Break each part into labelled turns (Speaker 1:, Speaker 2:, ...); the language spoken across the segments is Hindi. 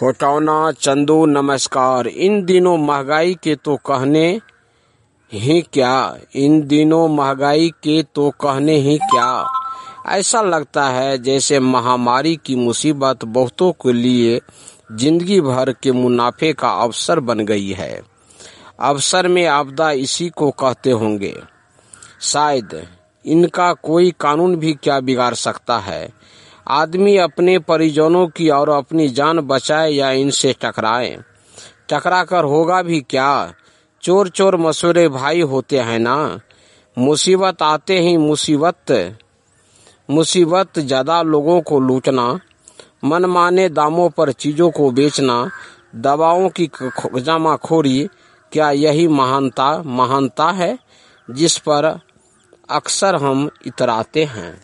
Speaker 1: खोटौना चंदू नमस्कार। इन दिनों महंगाई के तो कहने ही क्या, ऐसा लगता है जैसे महामारी की मुसीबत बहुतों के लिए जिंदगी भर के मुनाफे का अवसर बन गई है। अवसर में आपदा इसी को कहते होंगे। शायद इनका कोई कानून भी क्या बिगाड़ सकता है। आदमी अपने परिजनों की और अपनी जान बचाए या इनसे टकरा कर होगा भी क्या। चोर मसूरे भाई होते हैं ना। मुसीबत आते ही मुसीबत ज्यादा लोगों को लूटना, मनमाने दामों पर चीजों को बेचना, दवाओं की जमाखोरी, क्या यही महानता है जिस पर अक्सर हम इतराते हैं।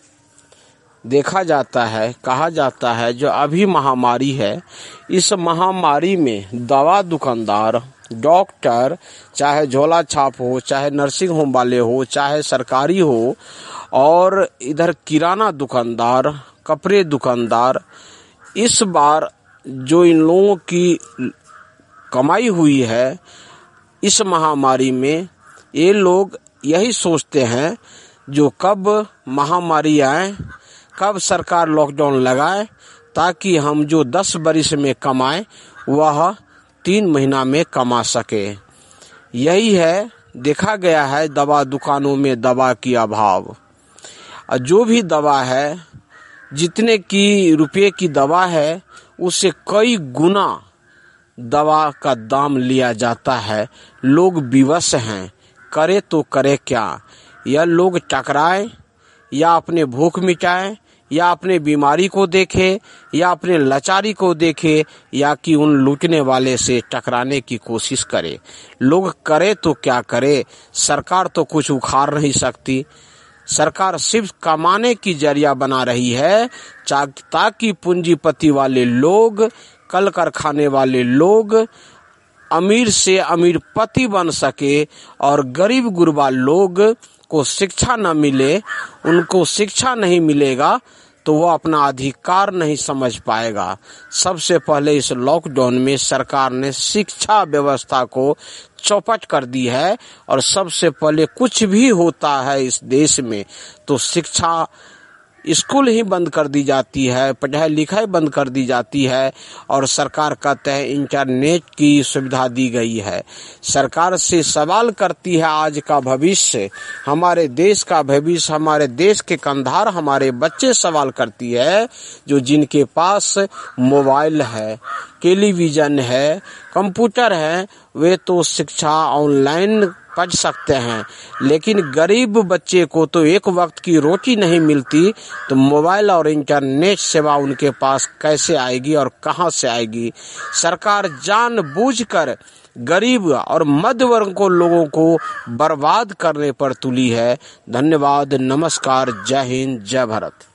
Speaker 1: देखा जाता है, कहा जाता है जो अभी महामारी है, इस महामारी में दवा दुकानदार, डॉक्टर, चाहे झोला छाप हो, चाहे नर्सिंग होम वाले हो, चाहे सरकारी हो, और इधर किराना दुकानदार, कपड़े दुकानदार, इस बार जो इन लोगों की कमाई हुई है इस महामारी में, ये लोग यही सोचते हैं जो कब महामारी आए, कब सरकार लॉकडाउन लगाए, ताकि हम जो 10 बरिस में कमाए वह 3 महीना में कमा सके। यही है, देखा गया है दवा दुकानों में दवा की अभाव। जो भी दवा है, जितने की रुपये की दवा है, उससे कई गुना दवा का दाम लिया जाता है। लोग विवश हैं, करे तो करे क्या। यह लोग टकराए या अपने भूख मिटाए, या अपने बीमारी को देखे, या अपने लाचारी को देखे, या कि उन लूटने वाले से टकराने की कोशिश करे। लोग करे तो क्या करे। सरकार तो कुछ उखाड़ नहीं सकती। सरकार सिर्फ कमाने की जरिया बना रही है, ताकि पूंजीपति वाले लोग, कल कारखाने वाले लोग अमीर से अमीर पति बन सके, और गरीब गुरबा लोग को शिक्षा न मिले। उनको शिक्षा नहीं मिलेगा तो वो अपना अधिकार नहीं समझ पाएगा। सबसे पहले इस लॉकडाउन में सरकार ने शिक्षा व्यवस्था को चौपट कर दी है, और सबसे पहले कुछ भी होता है इस देश में तो शिक्षा, स्कूल ही बंद कर दी जाती है, पढ़ाई लिखाई बंद कर दी जाती है, और सरकार कहते हैं इंटरनेट की सुविधा दी गई है। सरकार से सवाल करती है आज का भविष्य, हमारे देश का भविष्य, हमारे देश के कंधार, हमारे बच्चे सवाल करती है, जो जिनके पास मोबाइल है, टेलीविजन है, कंप्यूटर है, वे तो शिक्षा ऑनलाइन पढ़ सकते हैं। लेकिन गरीब बच्चे को तो एक वक्त की रोटी नहीं मिलती, तो मोबाइल और इंटरनेट सेवा उनके पास कैसे आएगी और कहां से आएगी। सरकार जानबूझकर गरीब और मध्य वर्ग को, लोगों को बर्बाद करने पर तुली है। धन्यवाद, नमस्कार, जय हिंद, जय भारत।